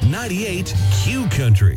98 Q Country.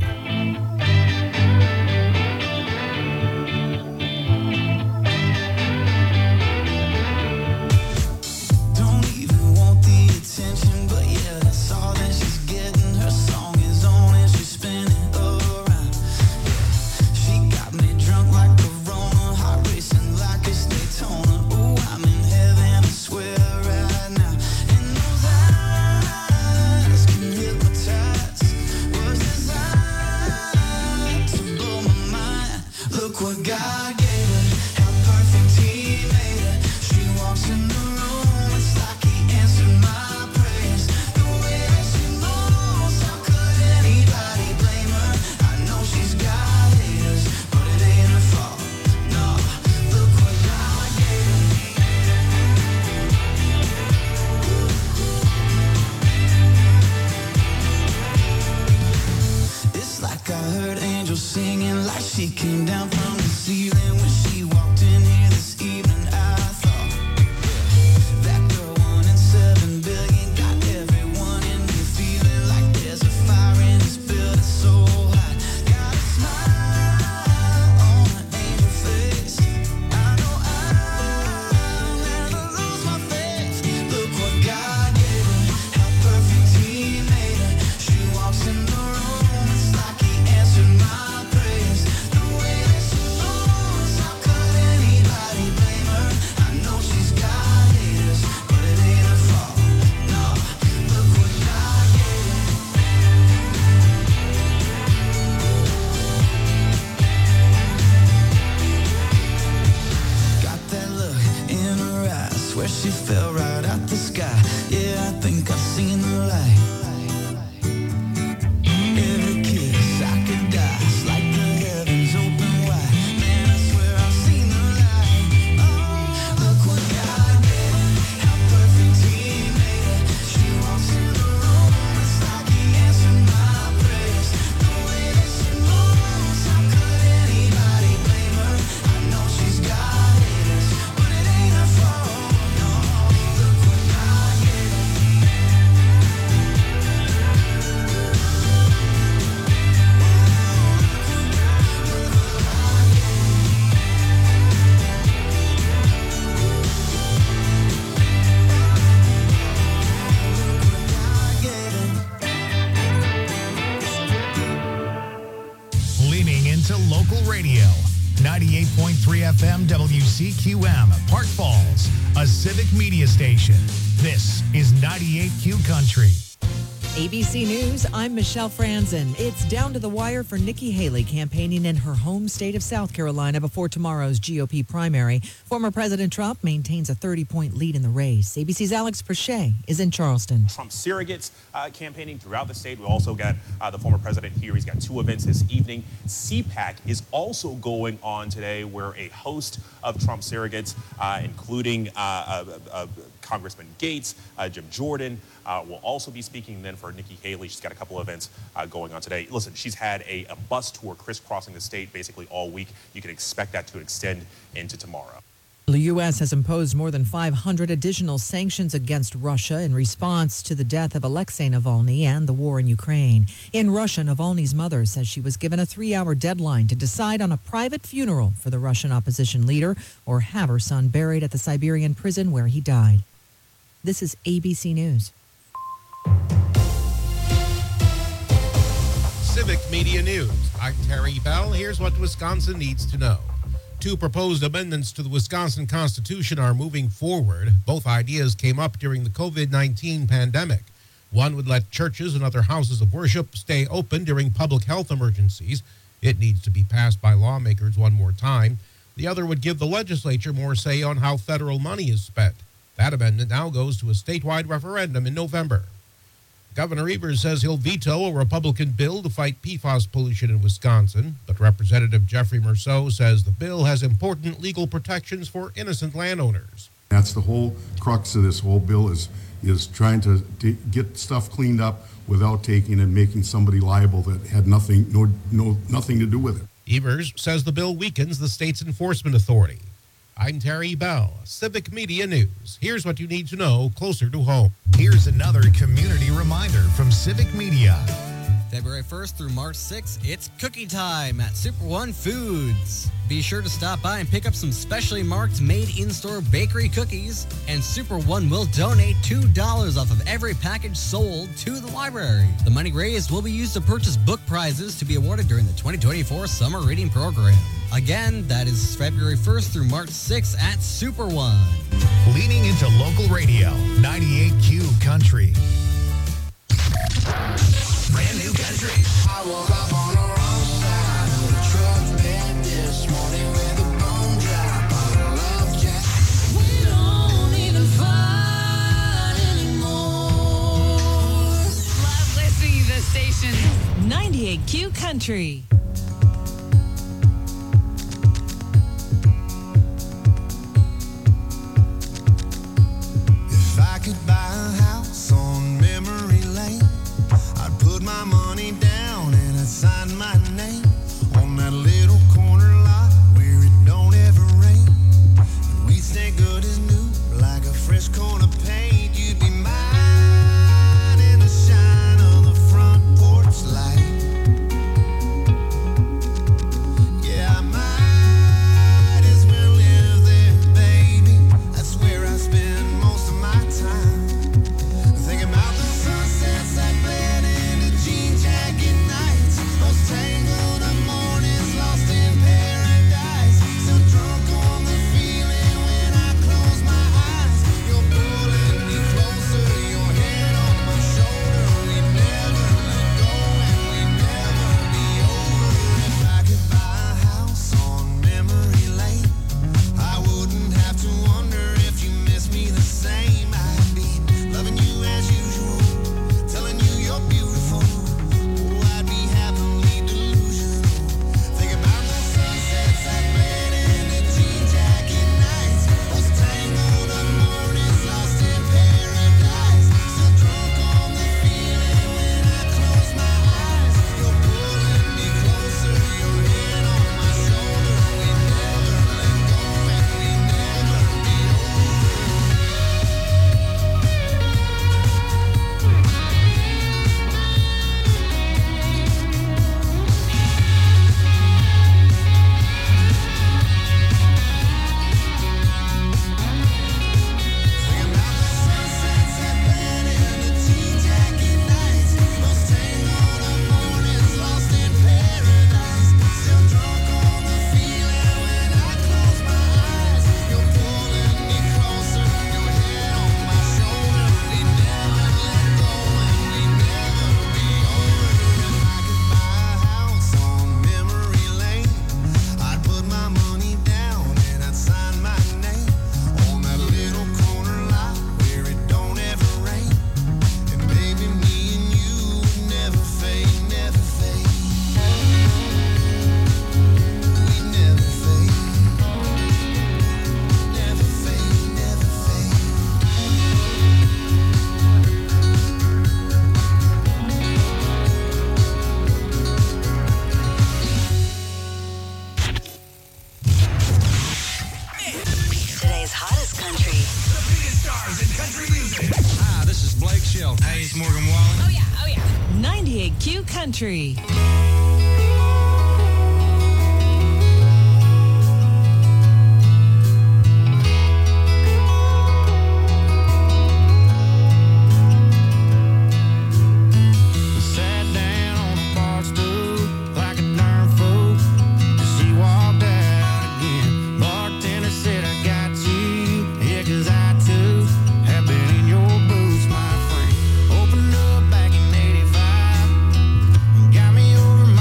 FM WCQM, Park Falls, a civic media station. This is 98Q Country. ABC News, I'm Michelle Franzen. It's down to the wire for Nikki Haley campaigning in her home state of South Carolina before tomorrow's GOP primary. Former President Trump maintains a 30-point lead in the race. ABC's Alex Perche is in Charleston. Trump surrogates campaigning throughout the state. We also got the former president here. He's got two events this evening. CPAC is also going on today, where a host of Trump surrogates, including Congressman Gates, Jim Jordan, will also be speaking then for Nikki Haley. She's got a couple of events going on today. Listen, she's had a bus tour crisscrossing the state basically all week. You can expect that to extend into tomorrow. The U.S. has imposed more than 500 additional sanctions against Russia in response to the death of Alexei Navalny and the war in Ukraine. In Russia, Navalny's mother says she was given a 3-hour deadline to decide on a private funeral for the Russian opposition leader or have her son buried at the Siberian prison where he died. This is ABC News. Civic Media News. I'm Terry Bell. Here's what Wisconsin needs to know. 2 proposed amendments to the Wisconsin Constitution are moving forward. Both ideas came up during the COVID-19 pandemic. One would let churches and other houses of worship stay open during public health emergencies. It needs to be passed by lawmakers one more time. The other would give the legislature more say on how federal money is spent. That amendment now goes to a statewide referendum in November. Governor Evers says he'll veto a Republican bill to fight PFAS pollution in Wisconsin, but Representative Jeffrey Merceau says the bill has important legal protections for innocent landowners. That's the whole crux of this whole bill is trying to get stuff cleaned up without taking and making somebody liable that had nothing to do with it. Evers says the bill weakens the state's enforcement authority. I'm Terry Bell, Civic Media News. Here's what you need to know closer to home. Here's another community reminder from Civic Media. February 1st through March 6th, it's cookie time at Super One Foods. Be sure to stop by and pick up some specially marked made-in-store bakery cookies, and Super One will donate $2 off of every package sold to the library. The money raised will be used to purchase book prizes to be awarded during the 2024 Summer Reading Program. Again, that is February 1st through March 6th at Super One. Leaning into local radio, 98Q Country. Brand new country. I woke up on the wrong side of the truck bed this morning with a bone dry bottle of Jack. We don't even fight anymore. Love listening to the station. 98Q Country. If I could buy a house on memory lane, I'd put my money down and I'd sign my name on that little corner lot where it don't ever rain. And we'd stay good as new, like a fresh coat of paint. You'd be mine in the shine of the front porch light. Yeah, I might as well live there, baby. That's where I spend most of my time. Thinking about the sunsets that bled into jean jacket nights, those tangled up mornings lost in paradise. Still drunk on the feeling when I close my eyes. You're pulling me closer, your head on my shoulder. We never let go and we never be over. If I could buy a house on memory lane, I wouldn't have to wonder if you miss me the same. I'd be loving you as usual, telling you you're beautiful. Oh, I'd be happily delusional. Think about the sunsets that bled into jean jacket nights, those tangled up mornings lost in paradise. Still drunk on the feeling when I close my eyes. You're pulling me closer, your head on my shoulder. We never let go and we never be over. Thinking about the sunsets that bled into jean jacket nights, those tangled up mornings lost in paradise. Still drunk on the feeling when I close my eyes. You're pulling me closer, your head on my shoulder. We never let go and we never be over. If I could buy a house on memory lane, I'd put my money down and I'd sign my name on that little corner lot where it don't ever rain. And baby, me and you would never fade, never fade. We never fade. Never fade, never fade. Today's hottest country. The biggest stars in country music. Hi, this is Blake Shelton. Hey, it's Morgan Wallen. Oh, yeah, oh, yeah. 98Q Country. Sat down on a bar stool like a darn fool as she walked out again. Bartender said, I got you, yeah, 'cause I too have been in your boots, my friend. Opened up back in '85 and got me over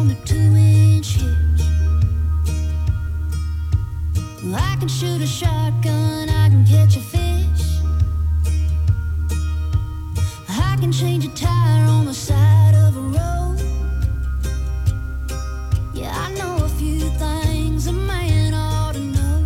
on the 2-inch hitch. I can shoot a shotgun, I can catch a fish. I can change a tire on the side of a road. Yeah, I know a few things a man ought to know.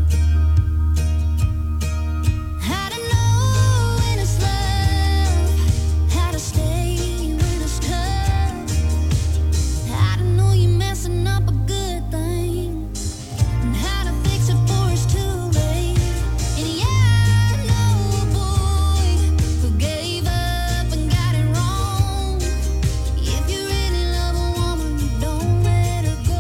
How to know when it's love, how to stay when it's tough, how to know you're messing up a good thing, and how to fix it before it's too late. And yeah, I know a boy who gave up and got it wrong. If you really love a woman, you don't let her go.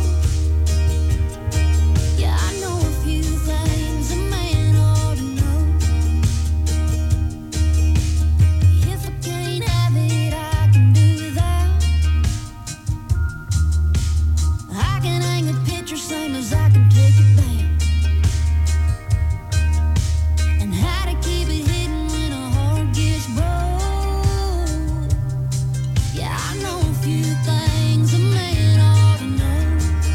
Yeah, I know a few things a man ought to know. If I can't have it, I can do without. I can hang a picture same as I can take it down. And how to keep it hidden when a heart gets broke. Yeah, I know a few things a man ought to know.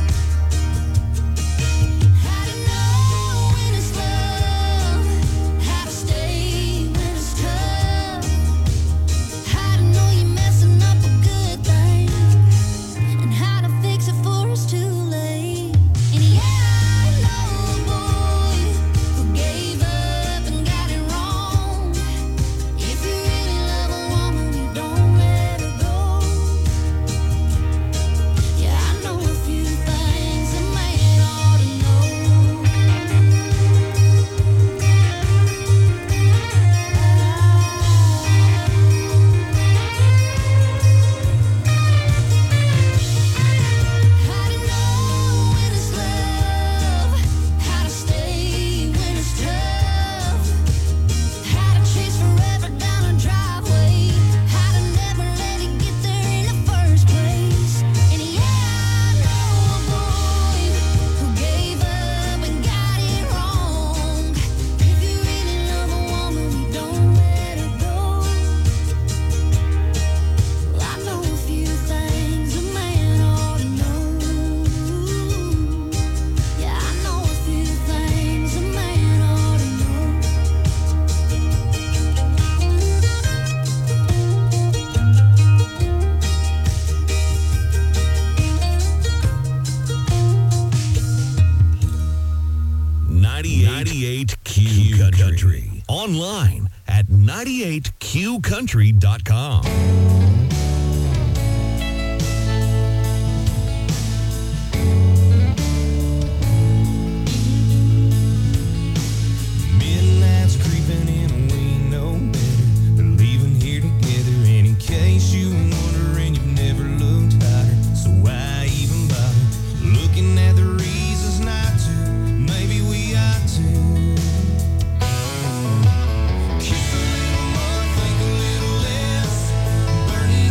How to know when it's love, how to stay when it's tough, how to know you're messing up a good thing, and how to fix it before it's too late. And yeah, I know a boy who gave up and got it wrong. If you really love a woman, you don't let her go. Yeah, I know a few things a man ought to know. How to know when it's love, how to stay when it's tough, how to chase forever down a driveway, how to never let it get there in the first place. And yeah, I know a boy who gave up and got it wrong. If you really love a woman, you don't let her go. Well, I know a few things a man ought to know. Yeah, I know a few things a man ought to know. 98Q Country. Online at 98QCountry.com. Midnight's creeping in and we know better. We're leaving here together, and in case you were wondering, you've never looked higher. So why even bother looking at the reasons not to? Maybe we ought to. Kiss a little more, think a little less. Burning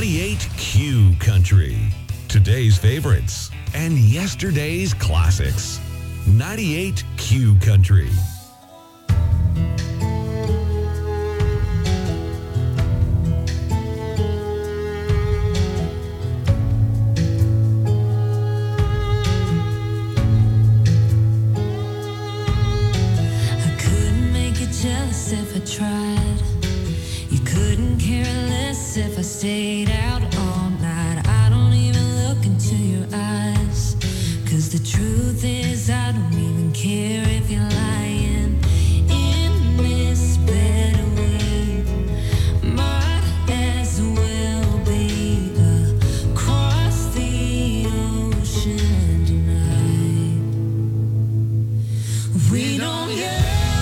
98Q Country. Today's favorites and yesterday's classics. 98Q Country. Jealous if I tried. You couldn't care less if I stayed out all night. I don't even look into your eyes, 'cause the truth is I don't even care if you're lying in this bed we might as well be across the ocean tonight. We don't yell.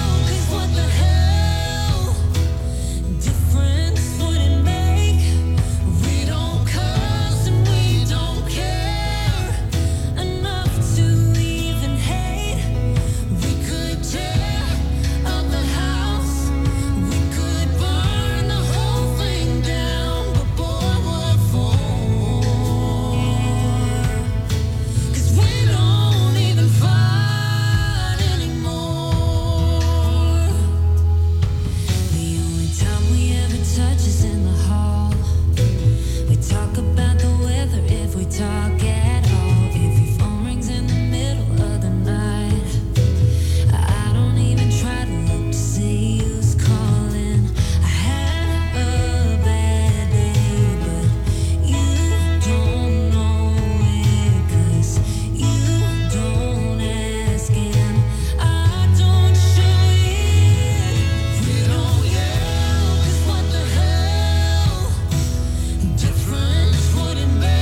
Talk at all. If your phone rings in the middle of the night, I don't even try to look to see who's calling. I had a bad day, but you don't know it, 'cause you don't ask and I don't show it. We don't yell, 'cause what the hell difference would it make?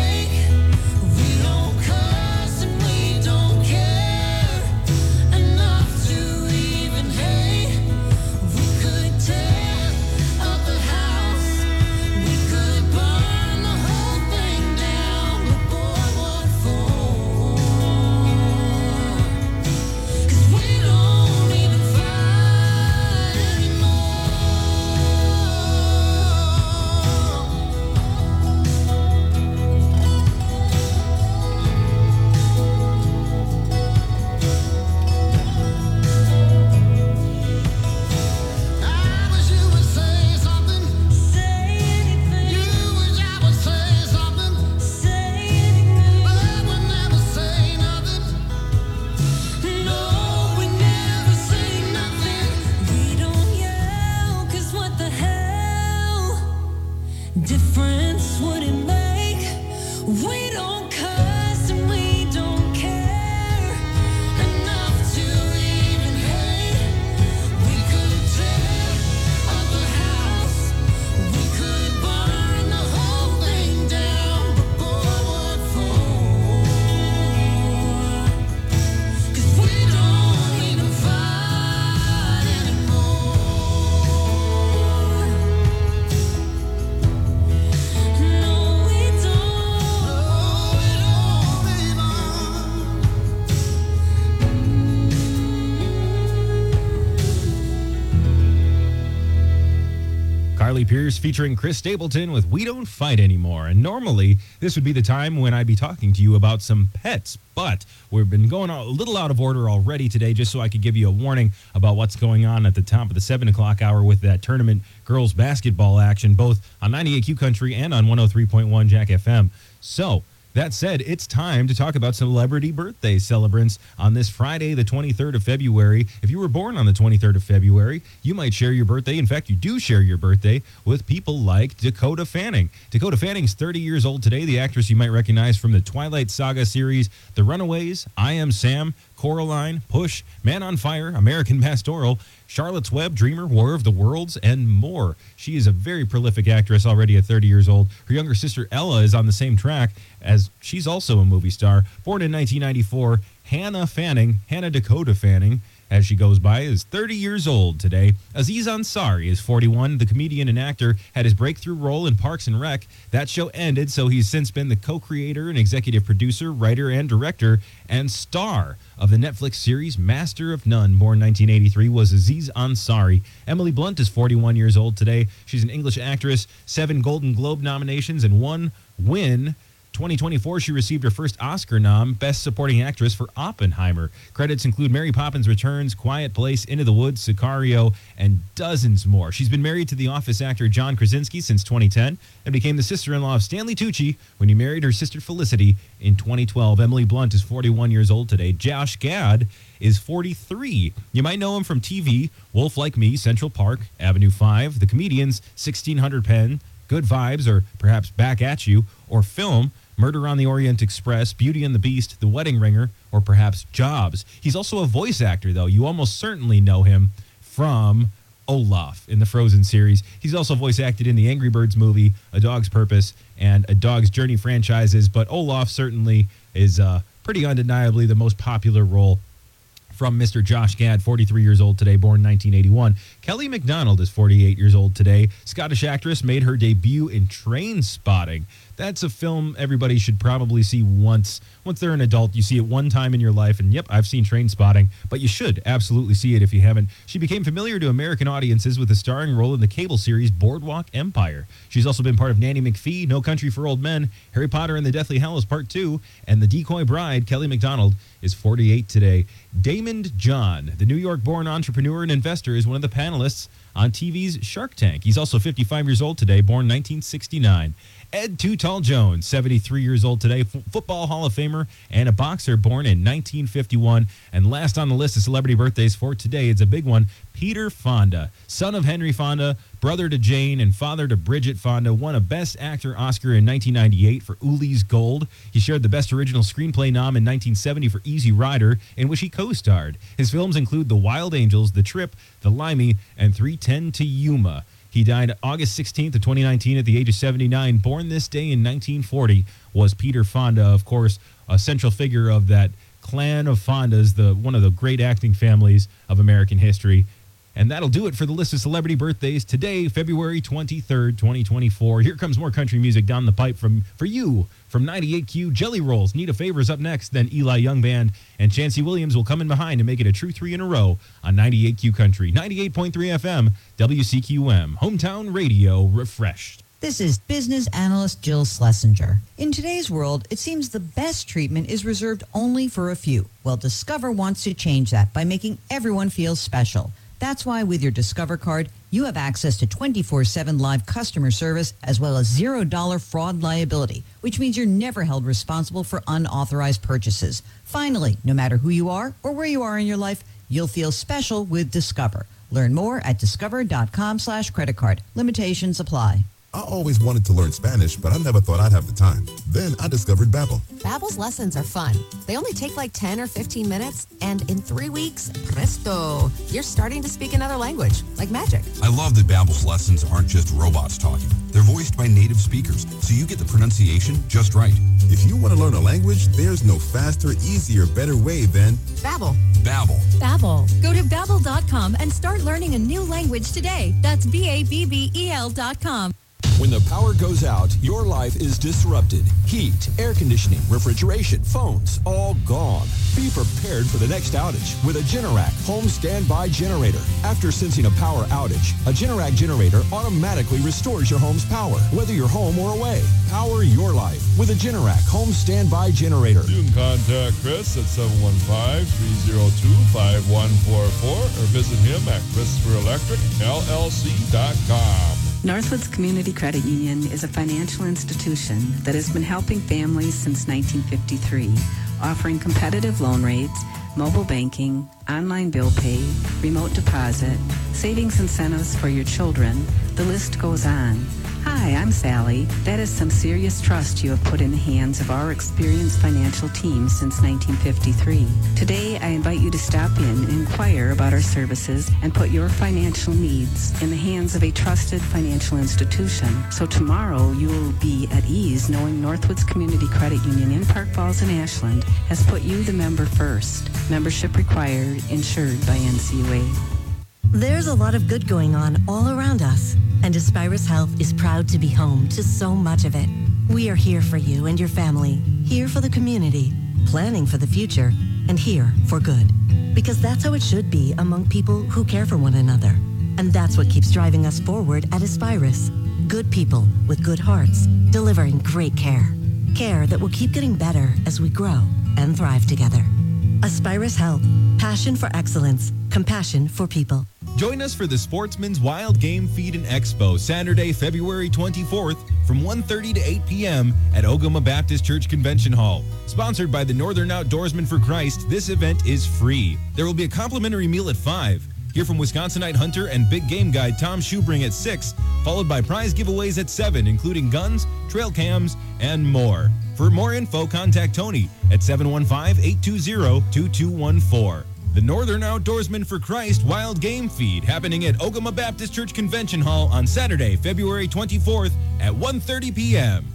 Difference would it make? We don't cuss and we don't care enough to even hate. We could tear up the house, we could burn the whole thing down, but boy, what for? 'Cause we don't even fight anymore. Carly Pierce featuring Chris Stapleton with We Don't Fight Anymore. And normally, this would be the time when I'd be talking to you about some pets. But we've been going a little out of order already today, just so I could give you a warning about what's going on at the top of the 7 o'clock hour with that tournament girls basketball action, both on 98Q Country and on 103.1 Jack FM. So, that said, it's time to talk about celebrity birthday celebrants on this Friday, the 23rd of February. If you were born on the 23rd of February, you might share your birthday. In fact, you do share your birthday with people like Dakota Fanning. Dakota Fanning's 30 years old today, the actress you might recognize from the Twilight Saga series, The Runaways, I Am Sam, Coraline, Push, Man on Fire, American Pastoral, Charlotte's Web, Dreamer, War of the Worlds, and more. She is a very prolific actress already at 30 years old. Her younger sister Ella is on the same track, as she's also a movie star. Born in 1994, Hannah Dakota Fanning as she goes by, is 30 years old today. Aziz Ansari is 41. The comedian and actor had his breakthrough role in Parks and Rec. That show ended, so he's since been the co-creator and executive producer, writer, and director, and star of the Netflix series Master of None. Born 1983 was Aziz Ansari. Emily Blunt is 41 years old today. She's an English actress, 7 Golden Globe nominations, and 1 win. 2024, she received her first Oscar nom, Best Supporting Actress for Oppenheimer. Credits include Mary Poppins Returns, Quiet Place, Into the Woods, Sicario, and dozens more. She's been married to The Office actor John Krasinski since 2010 and became the sister-in-law of Stanley Tucci when he married her sister Felicity in 2012. Emily Blunt is 41 years old today. Josh Gad is 43. You might know him from TV, Wolf Like Me, Central Park, Avenue 5, The Comedians, 1600 Penn, Good Vibes, or perhaps Back at You, or film, Murder on the Orient Express, Beauty and the Beast, The Wedding Ringer, or perhaps Jobs. He's also a voice actor, though. You almost certainly know him from Olaf in the Frozen series. He's also voice acted in the Angry Birds movie, A Dog's Purpose, and A Dog's Journey franchises, but Olaf certainly is pretty undeniably the most popular role from Mr. Josh Gad, 43 years old today, born 1981. Kelly MacDonald is 48 years old today. Scottish actress made her debut in Trainspotting. That's a film everybody should probably see once. Once they're an adult, you see it one time in your life, and yep, I've seen Trainspotting, but you should absolutely see it if you haven't. She became familiar to American audiences with a starring role in the cable series Boardwalk Empire. She's also been part of Nanny McPhee, No Country for Old Men, Harry Potter and the Deathly Hallows Part 2, and The Decoy Bride. Kelly MacDonald is 48 today. Damon John, the New York-born entrepreneur and investor, is one of the panelists on TV's Shark Tank. He's also 55 years old today, born 1969. Ed Too Tall Jones, 73 years old today, Football Hall of Famer and a boxer, born in 1951. And last on the list of celebrity birthdays for today, it's a big one, Peter Fonda, son of Henry Fonda, brother to Jane, and father to Bridget Fonda, won a Best Actor Oscar in 1998 for Uli's Gold. He shared the Best Original Screenplay nom in 1970 for Easy Rider, in which he co-starred. His films include The Wild Angels, The Trip, The Limey, and 3:10 to Yuma. He died August 16th of 2019 at the age of 79. Born this day in 1940 was Peter Fonda, of course, a central figure of that clan of Fondas, one of the great acting families of American history. And that'll do it for the list of celebrity birthdays today, February 23rd, 2024. Here comes more country music down the pipe for you from 98Q. Jelly Rolls, Need a Favor's up next, then Eli Young Band and Chancey Williams will come in behind to make it a true 3 in a row on 98Q Country. 98.3 FM, WCQM, Hometown Radio, refreshed. This is business analyst Jill Schlesinger. In today's world, it seems the best treatment is reserved only for a few. Well, Discover wants to change that by making everyone feel special. That's why with your Discover card, you have access to 24/7 live customer service as well as $0 fraud liability, which means you're never held responsible for unauthorized purchases. Finally, no matter who you are or where you are in your life, you'll feel special with Discover. Learn more at discover.com/credit card. Limitations apply. I always wanted to learn Spanish, but I never thought I'd have the time. Then I discovered Babbel. Babbel's lessons are fun. They only take like 10 or 15 minutes, and in 3 weeks, presto, you're starting to speak another language, like magic. I love that Babbel's lessons aren't just robots talking. They're voiced by native speakers, so you get the pronunciation just right. If you want to learn a language, there's no faster, easier, better way than Babbel. Babbel. Babbel. Go to Babbel.com and start learning a new language today. That's BABBEL.com. When the power goes out, your life is disrupted. Heat, air conditioning, refrigeration, phones, all gone. Be prepared for the next outage with a Generac home standby generator. After sensing a power outage, a Generac generator automatically restores your home's power, whether you're home or away. Power your life with a Generac home standby generator. You can contact Chris at 715-302-5144 or visit him at ChristopherElectricLLC.com. Northwoods Community Credit Union is a financial institution that has been helping families since 1953, offering competitive loan rates, mobile banking, online bill pay, remote deposit, savings incentives for your children. The list goes on. Hi, I'm Sally. That is some serious trust you have put in the hands of our experienced financial team since 1953. Today, I invite you to stop in and inquire about our services and put your financial needs in the hands of a trusted financial institution. So tomorrow, you will be at ease knowing Northwoods Community Credit Union in Park Falls and Ashland has put you, the member, first. Membership required, insured by NCUA. There's a lot of good going on all around us, and Aspirus Health is proud to be home to so much of it. We are here for you and your family, here for the community, planning for the future, and here for good. Because that's how it should be among people who care for one another. And that's what keeps driving us forward at Aspirus. Good people with good hearts, delivering great care. Care that will keep getting better as we grow and thrive together. Aspirus Health. Passion for excellence. Compassion for people. Join us for the Sportsman's Wild Game Feed and Expo, Saturday, February 24th from 1:30 to 8 p.m. at Ogama Baptist Church Convention Hall. Sponsored by the Northern Outdoorsmen for Christ, this event is free. There will be a complimentary meal at 5. Hear from Wisconsinite hunter and big game guide Tom Schubring at 6, followed by prize giveaways at 7, including guns, trail cams, and more. For more info, contact Tony at 715-820-2214. The Northern Outdoorsman for Christ Wild Game Feed happening at Ogama Baptist Church Convention Hall on Saturday, February 24th at 1:30 p.m.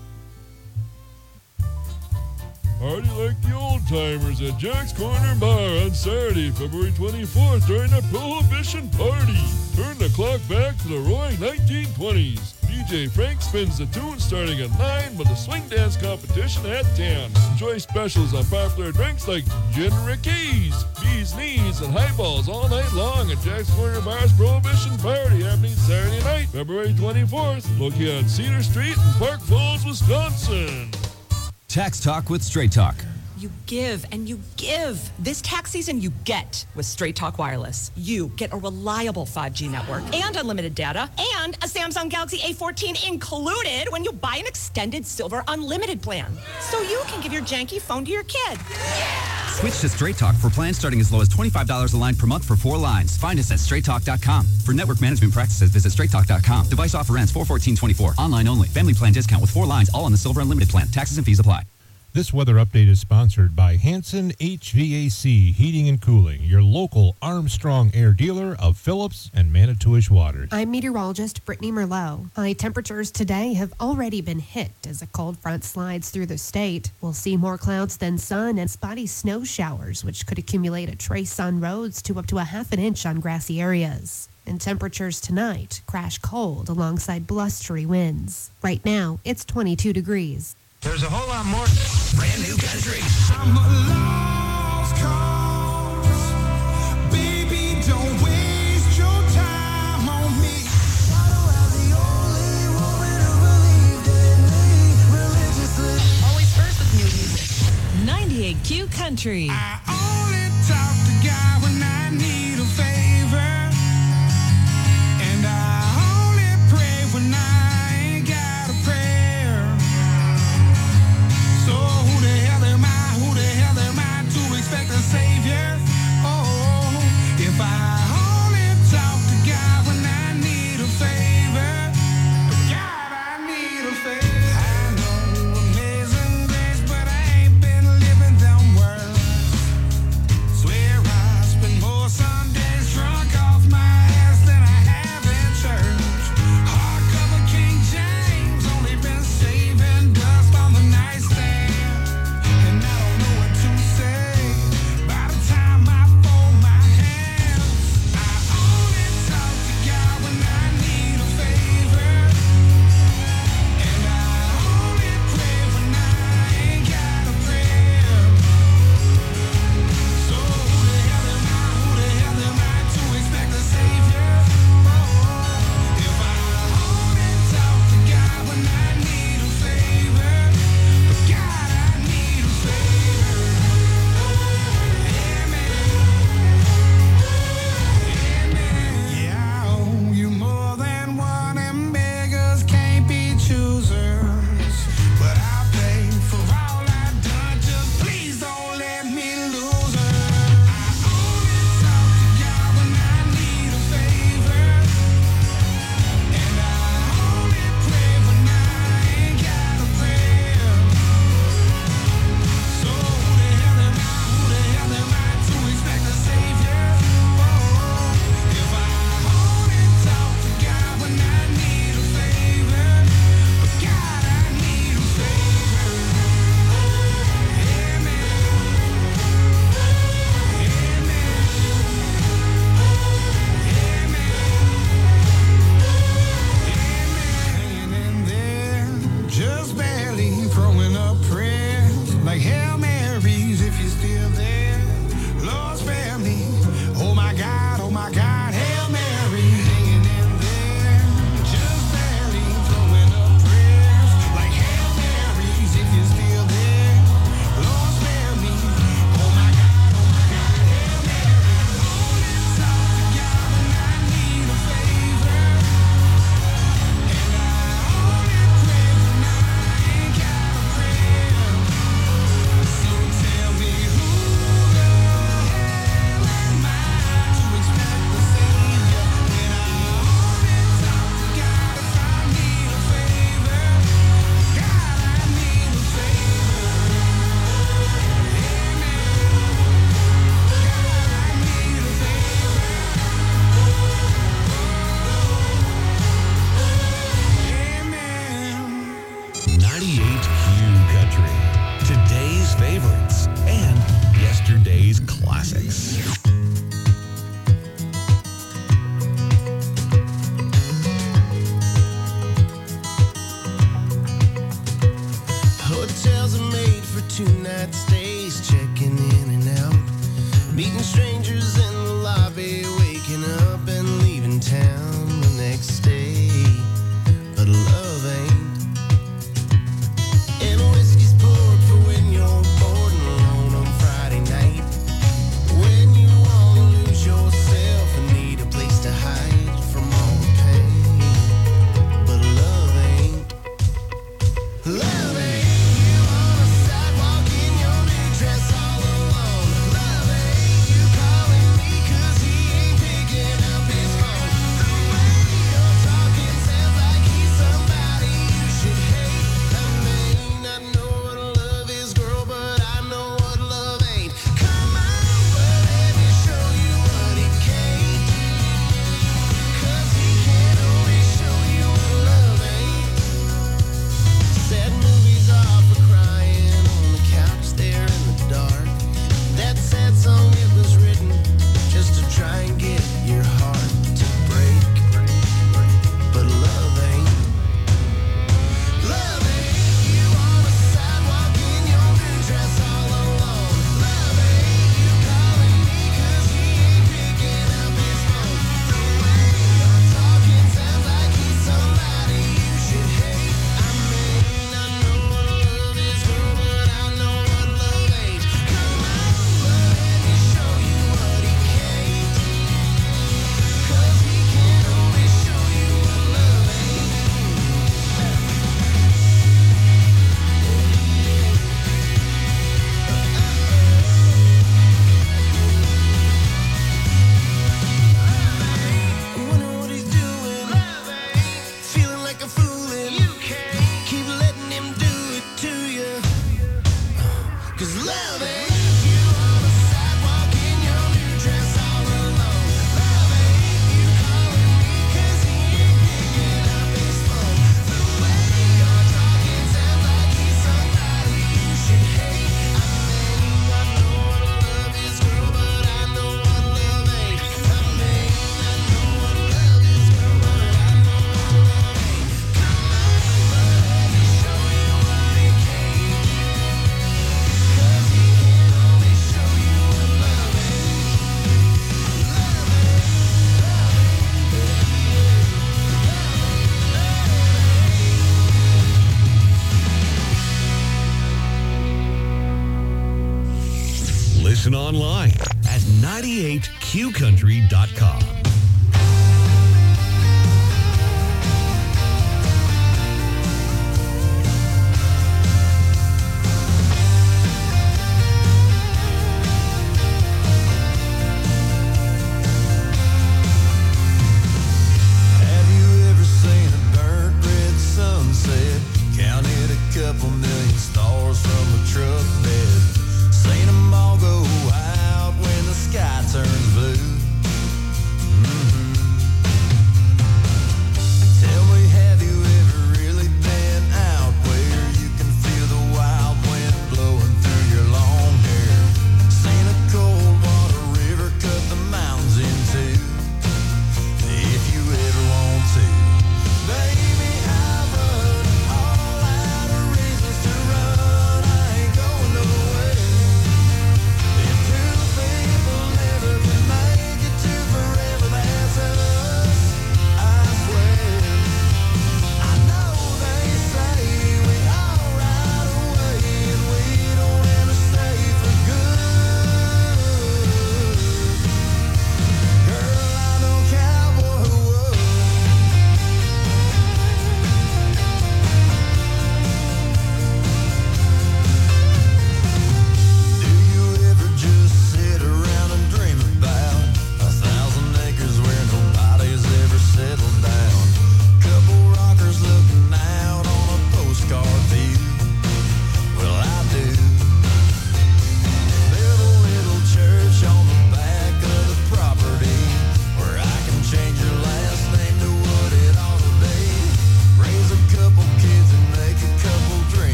Party like the old timers at Jack's Corner Bar on Saturday, February 24th during a Prohibition Party. Turn the clock back to the roaring 1920s. DJ Frank spins the tune starting at 9 with a swing dance competition at 10. Enjoy specials on popular drinks like Gin Rickeys, Bee's Knees, and Highballs all night long at Jack's Corner Bar's Prohibition Party happening Saturday night, February 24th, located on Cedar Street in Park Falls, Wisconsin. Tax Talk with Straight Talk. You give and you give. This tax season, you get with Straight Talk Wireless. You get a reliable 5G network and unlimited data and a Samsung Galaxy A14 included when you buy an extended Silver Unlimited plan. So you can give your janky phone to your kid. Switch to Straight Talk for plans starting as low as $25 a line per month for 4 lines. Find us at straighttalk.com. For network management practices, visit straighttalk.com. Device offer ends 4/14/24. Online only. Family plan discount with 4 lines, all on the Silver Unlimited plan. Taxes and fees apply. This weather update is sponsored by Hanson HVAC Heating and Cooling, your local Armstrong Air dealer of Phillips and Manitowish Waters. I'm meteorologist Brittany Merlot. High temperatures today have already been hit as a cold front slides through the state. We'll see more clouds than sun and spotty snow showers, which could accumulate a trace on roads to up to a half an inch on grassy areas. And temperatures tonight crash cold alongside blustery winds. Right now, it's 22 degrees. There's a whole lot more brand new country. I'm a lost cause. Baby, don't waste your time on me. Always first with new music. 98Q Country. I only talk to God when I need a favor. And I only pray when I ain't got a prayer. So who the hell am I? Who the hell am I to expect a savior? Oh, if I only talk to God when I need a favor. God, I need a favor. I know amazing grace, but I ain't been living them words. Swear I spend more sun favorites and yesterday's classics. Hotels are made for 2-night stays, checking in and out, meeting strangers in the lobby, waking up and leaving town the next day. But love ain't. And whiskey's poured for when you're bored and alone on Friday night, when you wanna lose yourself and need a place to hide from all the pain. But love ain't. Love ain't. Listen online at 98qcountry.com. Have you ever seen a burnt red sunset? Counted a couple million stars from a truck bed. Seen them all go out when the sky turns blue.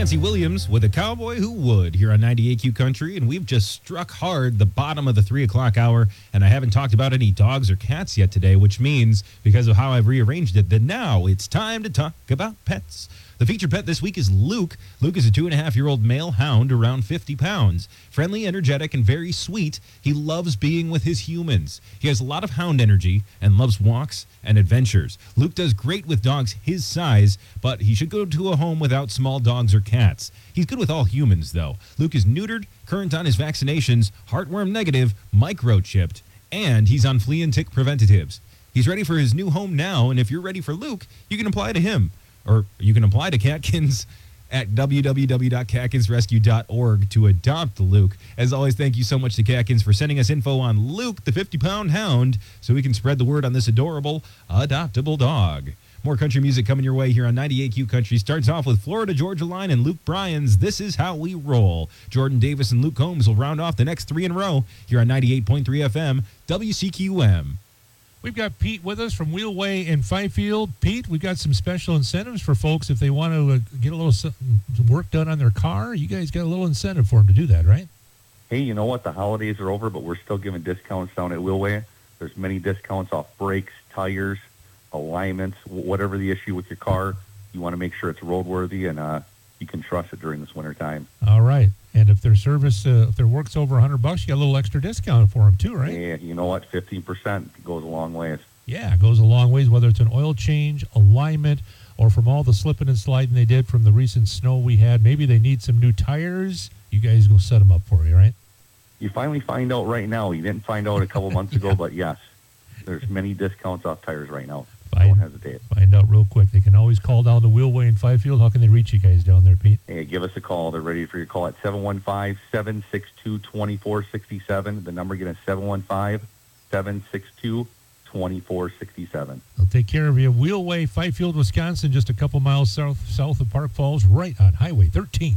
Nancy Williams with A Cowboy Who Would here on 98Q Country, and we've just struck hard the bottom of the 3 o'clock hour, and I haven't talked about any dogs or cats yet today, which means, because of how I've rearranged it, that now it's time to talk about pets. The featured pet this week is Luke. Luke is a 2.5-year-old male hound around 50 pounds. Friendly, energetic, and very sweet. He loves being with his humans. He has a lot of hound energy and loves walks and adventures. Luke does great with dogs his size, but he should go to a home without small dogs or cats. He's good with all humans, though. Luke is neutered, current on his vaccinations, heartworm negative, microchipped, and he's on flea and tick preventatives. He's ready for his new home now, and if you're ready for Luke, you can apply to him. Or you can apply to Catkins at www.catkinsrescue.org to adopt Luke. As always, thank you so much to Catkins for sending us info on Luke, the 50-pound hound, so we can spread the word on this adorable, adoptable dog. More country music coming your way here on 98Q Country. Starts off with Florida Georgia Line and Luke Bryan's This Is How We Roll. Jordan Davis and Luke Combs will round off the next 3 in a row here on 98.3 FM, WCQM. We've got Pete with us from Wheelway in Fifield. Pete, we've got some special incentives for folks if they want to get a little some work done on their car. You guys got a little incentive for them to do that, right? Hey, you know what? The holidays are over, but we're still giving discounts down at Wheelway. There's many discounts off brakes, tires, alignments, whatever the issue with your car. You want to make sure it's roadworthy and you can trust it during this winter time. All right. And if their service, if their work's over $100, you got a little extra discount for them too, right? Yeah, you know what? 15% goes a long ways. Yeah, it goes a long ways, whether it's an oil change, alignment, or from all the slipping and sliding they did from the recent snow we had. Maybe they need some new tires. You guys will set them up for you, right? You finally find out right now. You didn't find out a couple months ago, but yes, there's many discounts off tires right now. Don't hesitate. Find out real quick. They can always call down to Wheelway in Fifield. How can they reach you guys down there, Pete? Hey, give us a call. They're ready for your call at 715-762-2467. The number again is 715-762-2467. They'll take care of you. Wheelway, Fifield, Wisconsin, just a couple miles south of Park Falls, right on Highway 13.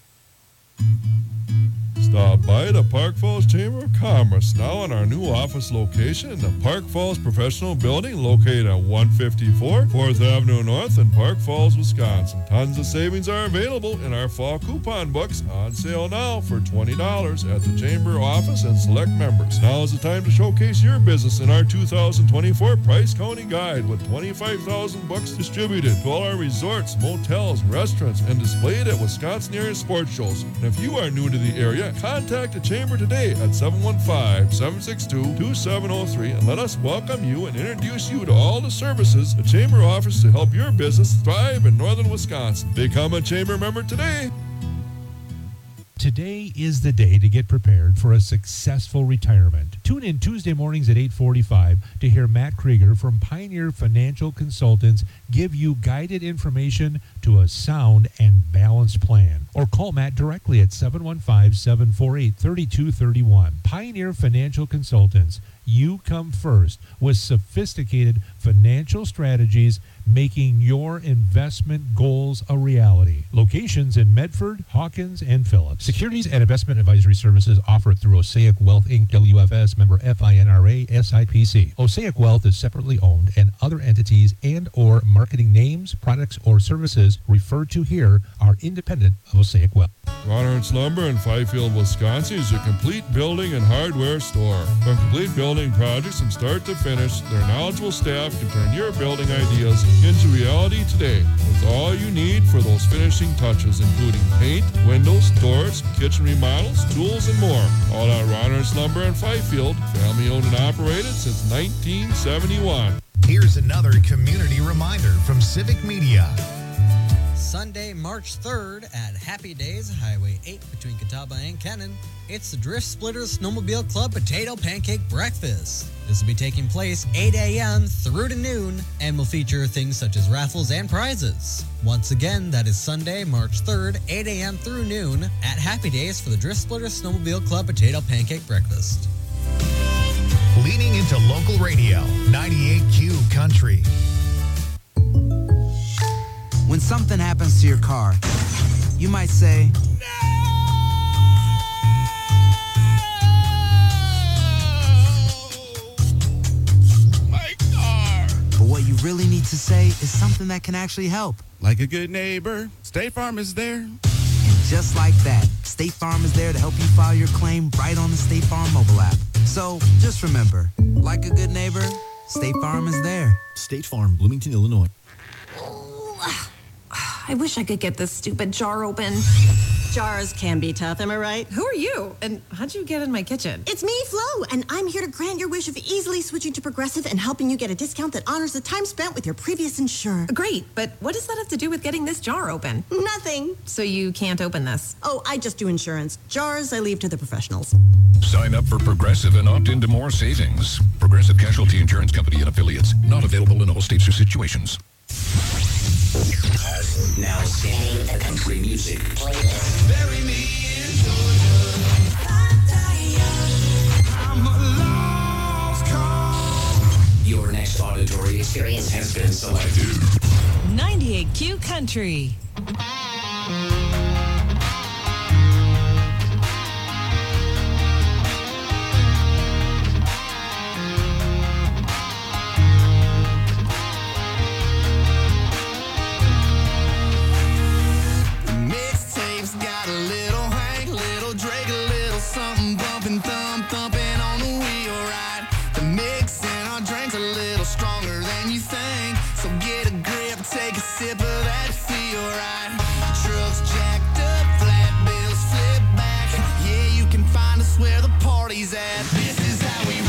Stop by the Park Falls Chamber of Commerce now in our new office location in the Park Falls Professional Building located at 154 4th Avenue North in Park Falls, Wisconsin. Tons of savings are available in our fall coupon books on sale now for $20 at the Chamber office and select members. Now is the time to showcase your business in our 2024 Price County Guide with 25,000 books distributed to all our resorts, motels, restaurants, and displayed at Wisconsin area sports shows. And if you are new to the area, contact the Chamber today at 715-762-2703 and let us welcome you and introduce you to all the services the Chamber offers to help your business thrive in northern Wisconsin. Become a Chamber member today. Today is the day to get prepared for a successful retirement. Tune in Tuesday mornings at 8:45 to hear Matt Krieger from Pioneer Financial Consultants give you guided information to a sound and balanced plan. Or call Matt directly at 715-748-3231. Pioneer Financial Consultants. You come first with sophisticated financial strategies making your investment goals a reality. Locations in Medford, Hawkins, and Phillips. Securities and investment advisory services offered through Osaic Wealth Inc., WFS, member FINRA, SIPC. Osaic Wealth is separately owned, and other entities and or marketing names, products, or services referred to here are independent of Osaic Wealth. Ronhardt's Lumber in Fifield, Wisconsin is your complete building and hardware store. From complete building projects from start to finish, their knowledgeable staff can turn your building ideas into reality today with all you need for those finishing touches, including paint, windows, doors, kitchen remodels, tools, and more. All at Ronhardt's Lumber in Fifield, family owned and operated since 1971. Here's another community reminder from Civic Media. Sunday, March 3rd at Happy Days, Highway 8 between Catawba and Kennon. It's the Drift Splitters Snowmobile Club Potato Pancake Breakfast. This will be taking place 8 a.m. through to noon and will feature things such as raffles and prizes. Once again, that is Sunday, March 3rd, 8 a.m. through noon at Happy Days for the Drift Splitters Snowmobile Club Potato Pancake Breakfast. Leaning into local radio, 98Q Country. When something happens to your car, you might say, My car! But what you really need to say is something that can actually help. Like a good neighbor, State Farm is there. just like that. State Farm is there to help you file your claim right on the State Farm mobile app. So just remember, like a good neighbor, State Farm is there. State Farm, Bloomington, Illinois. I wish I could get this stupid jar open. Jars can be tough, am I right? Who are you? And how'd you get in my kitchen? It's me, Flo, and I'm here to grant your wish of easily switching to Progressive and helping you get a discount that honors the time spent with your previous insurer. Great, but what does that have to do with getting this jar open? Nothing. So you can't open this? Oh, I just do insurance. Jars, I leave to the professionals. Sign up for Progressive and opt into more savings. Progressive Casualty Insurance Company and affiliates. Not available in all states or situations. Now singing the country music. Bury me in Georgia. I'm a lost cause. Your next auditory experience has been selected. 98Q Country. Mixtapes got a little Hank, little Drake, a little something bumping, thumping on the wheel, right? The mix in our drinks a little stronger than you think. So get a grip, take a sip of that feel, right? Trucks jacked up, flat bills flip back. Yeah, you can find us where the party's at. This is how we roll.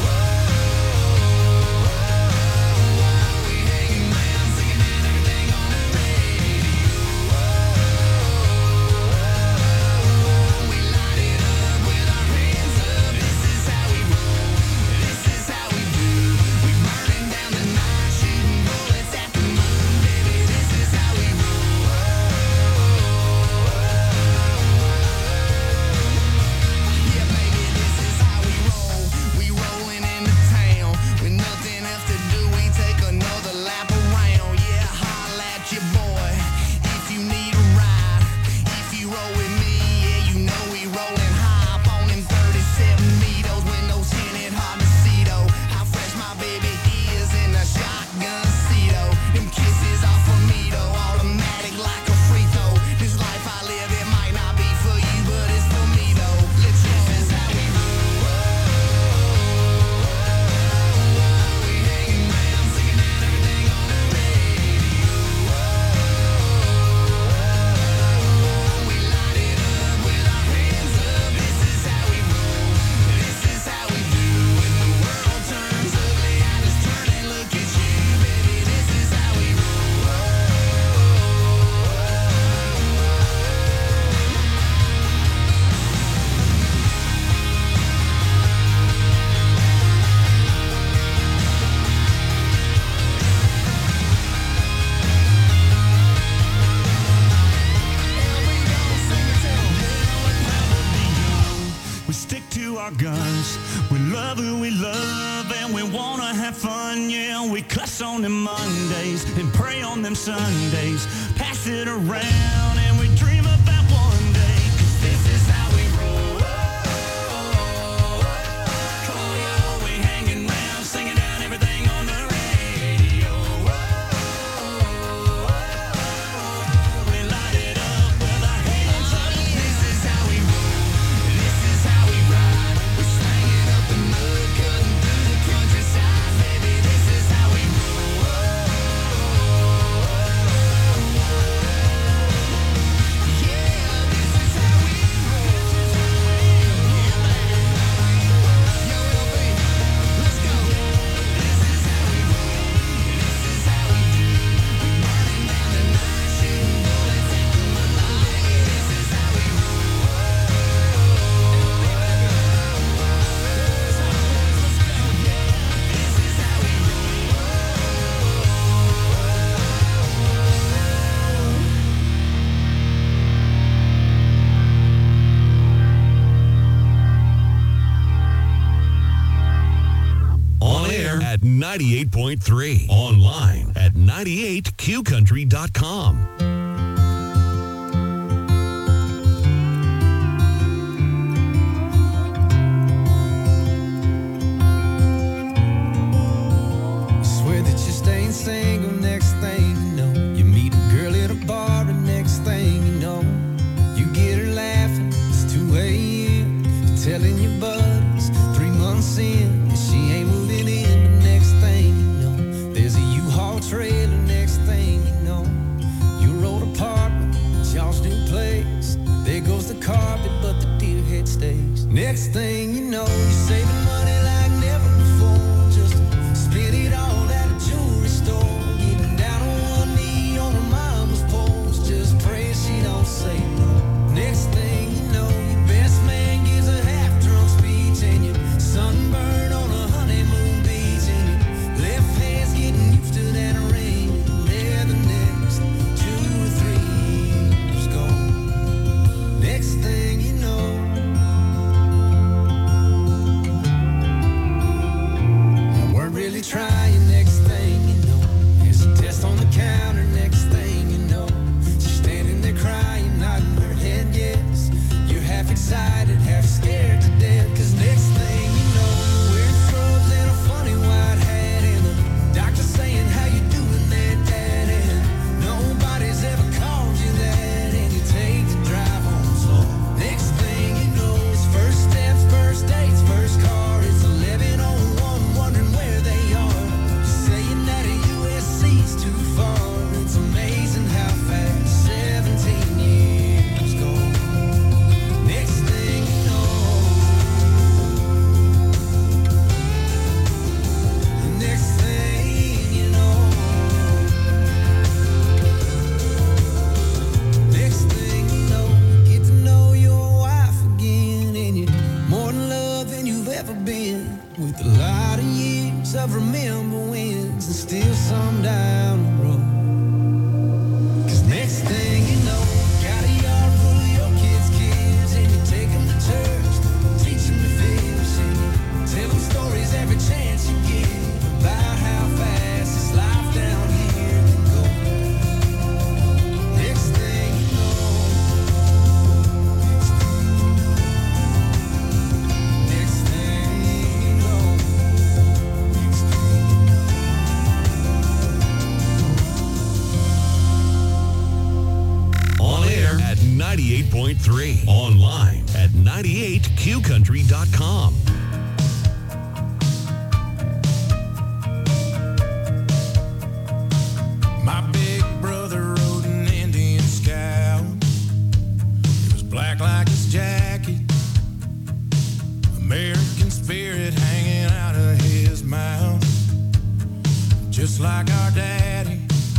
Guns. We love who we love and we wanna have fun, yeah. We cuss on them Mondays and pray on them Sundays. Pass it around and we dream about one day. 'Cause this is how we roll. Come on, y'all, we hanging round, singing down everything on the radio. We light it up with our hands up. This is how we roll. This is how we ride. On air at 98.3. Online at 98qcountry.com. Swear that you're staying single, next thing you know, you meet a girl at a bar, and next thing you know, you get With a lot of years of remember wins and still some down the road. 'Cause next thing you know, got a yard full of your kids' kids, and you take them to church, teach them to fish, and you tell them stories every chance you get about how fast this life down here can go. Next thing you know, next thing you know. On air at 98.3. Online at 98qcountry.com. My big brother rode an Indian Scout. It was black like his jacket, American spirit hanging out of his mouth, just like our daddy.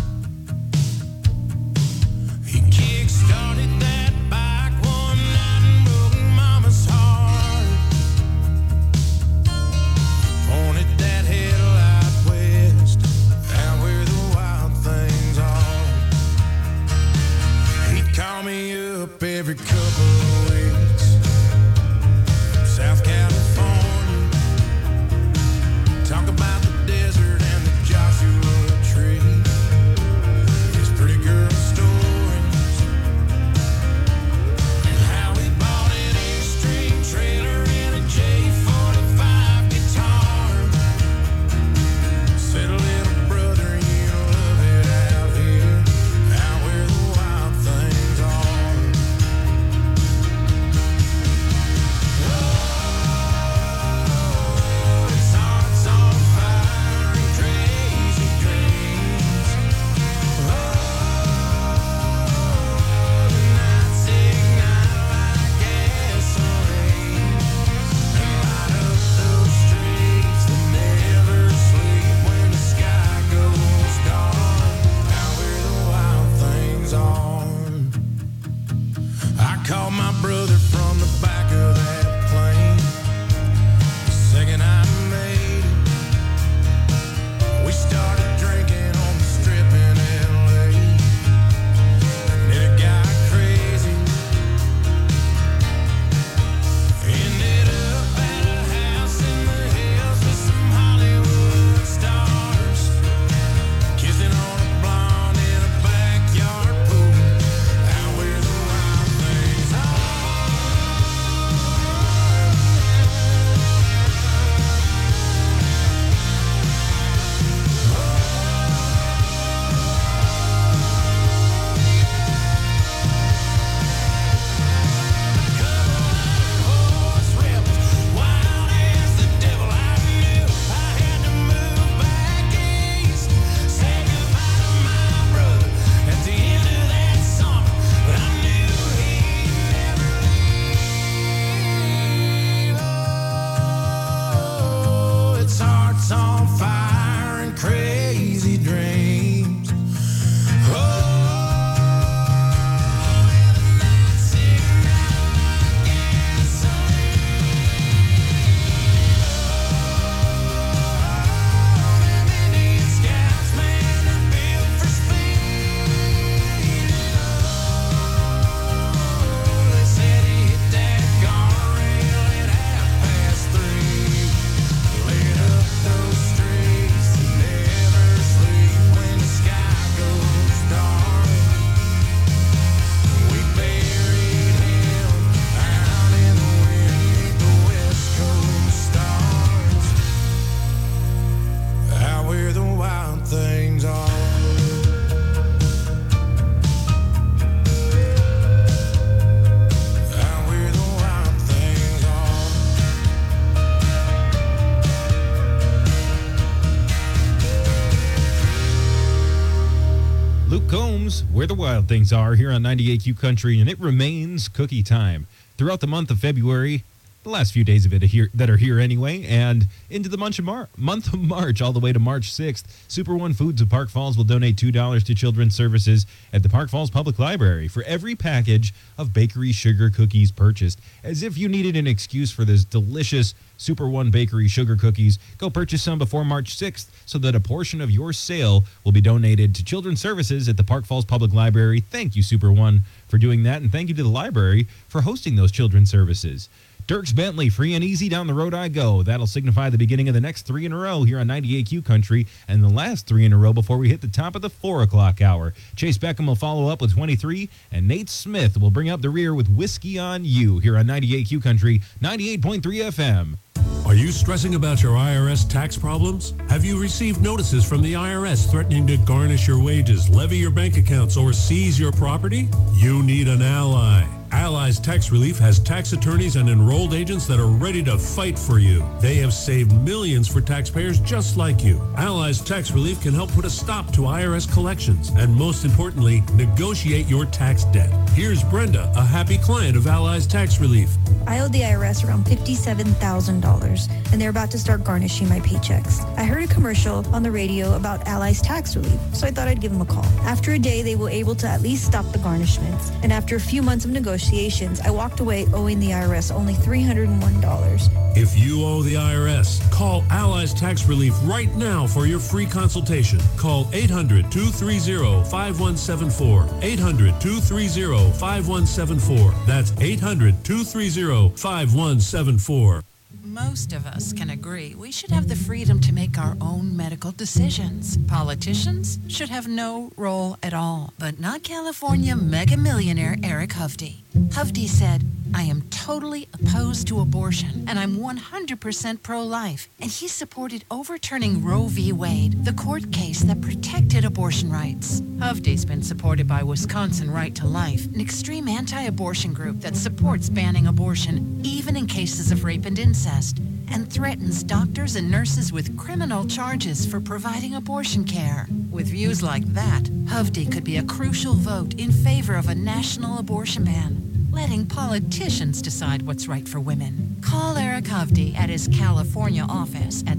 He kick-started that bike one night and broke Mama's heart. Pointed that headlight west, out where the wild things are. He'd call me up every couple of weeks from South California, talk about the desert and the Joshua tree, his pretty girl stories, and how he bought an Extreme trailer and a J45 guitar. Said, little brother, you love it out here, out where the wild things are. Oh, it's hearts on fire and crazy dreams. Oh, the nights ignite like gasoline and light up those streets that never sleep when the sky goes dark, out where the wild things are. I called my brother from the back of that plane the second I made it. We started drinking on the strip in LA, and it got crazy. Ended up at a house in the hills with some Hollywood stars, kissing on a blonde in a backyard pool, out where the wild things are. Horse rebels, wild as the devil. I knew I had to move back east, say goodbye to my brother at the end of that summer, but I knew he'd never leave. Oh, it's hearts on fire and crazy dreams. Oh, and the nights ignite like gasoline. Them Indian Scouts, man, they're built for speed. They said he hit that guardrail at 3:30. Lit up those streets that never sleep when the sky goes dark. We buried him out in the wind beneath the West Coast stars, out where the wild things are. Out where the wild things are. Luke Combs, Where the Wild Things Are, here on 98Q Country, and it remains cookie time. Throughout the month of February, the last few days of it that are here anyway, and into the month of March, all the way to March 6th. Super One Foods of Park Falls will donate $2 to Children's Services at the Park Falls Public Library for every package of bakery sugar cookies purchased. As if you needed an excuse for this delicious Super One Bakery sugar cookies, go purchase some before March 6th so that a portion of your sale will be donated to Children's Services at the Park Falls Public Library. Thank you, Super One, for doing that, and thank you to the library for hosting those Children's Services. Dirks Bentley, Free and Easy, Down the Road I Go. That'll signify the beginning of the next 3 in a row here on 98Q Country, and the last 3 in a row before we hit the top of the 4 o'clock hour. Chase Beckham will follow up with 23, and Nate Smith will bring up the rear with Whiskey on You here on 98Q Country, 98.3 FM. Are you stressing about your IRS tax problems? Have you received notices from the IRS threatening to garnish your wages, levy your bank accounts, or seize your property? You need an ally. Allies Tax Relief has tax attorneys and enrolled agents that are ready to fight for you. They have saved millions for taxpayers just like you. Allies Tax Relief can help put a stop to IRS collections and, most importantly, negotiate your tax debt. Here's Brenda, a happy client of Allies Tax Relief. I owed the IRS around $57,000, and they're about to start garnishing my paychecks. I heard a commercial on the radio about Allies Tax Relief, so I thought I'd give them a call. After a day, they were able to at least stop the garnishments, and after a few months of negotiations, I walked away owing the IRS only $301. If you owe the IRS, call Allies Tax Relief right now for your free consultation. Call 800-230-5174. 800-230-5174. That's 800-230-5174. Most of us can agree we should have the freedom to make our own medical decisions. Politicians should have no role at all, but not California mega millionaire Eric Hovde. Hovde said, "I am totally opposed to abortion, and I'm 100% pro-life." And he supported overturning Roe v. Wade, the court case that protected abortion rights. Hovde's been supported by Wisconsin Right to Life, an extreme anti-abortion group that supports banning abortion, even in cases of rape and incest, and threatens doctors and nurses with criminal charges for providing abortion care. With views like that, Hovde could be a crucial vote in favor of a national abortion ban, letting politicians decide what's right for women. Call Eric Hovde at his California office at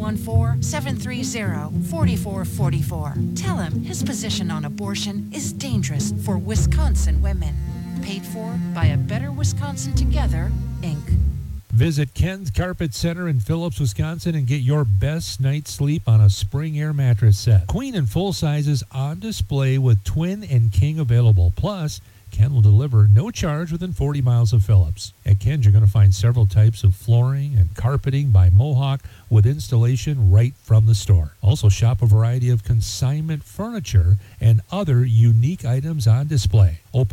714-730-4444. Tell him his position on abortion is dangerous for Wisconsin women. Paid for by A Better Wisconsin Together, Inc. Visit Ken's Carpet Center in Phillips, Wisconsin, and get your best night's sleep on a Spring Air mattress set. Queen and full sizes on display with twin and king available. Plus, Ken will deliver no charge within 40 miles of Phillips. At Ken's, you're going to find several types of flooring and carpeting by Mohawk with installation right from the store. Also, shop a variety of consignment furniture and other unique items on display. Open